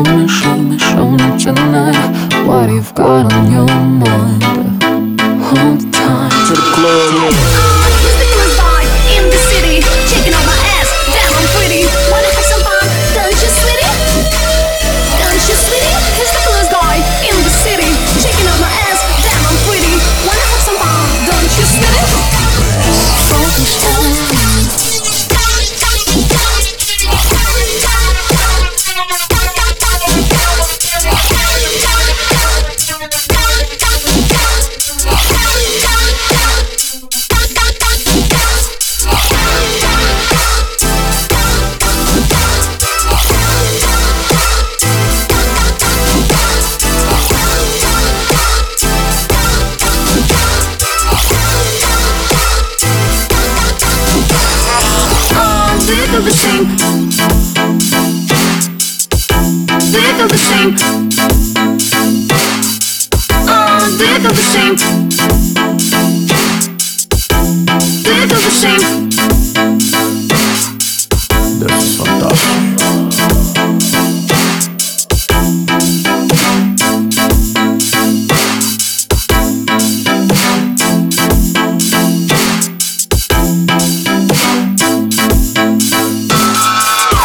show me tonight what you've got on your mind. Hold tight to the club, yeah. Who's the coolest boy in the city? Shaking on my ass, damn I'm pretty. Wanna have some fun, don't you sweetie? Don't you sweetie? Who's the coolest guy in the city? Shaking on my ass, damn I'm pretty. Wanna have some fun, don't you sweetie? Focus on me. Sick of the same. Sick of the same. Oh, sick of the same.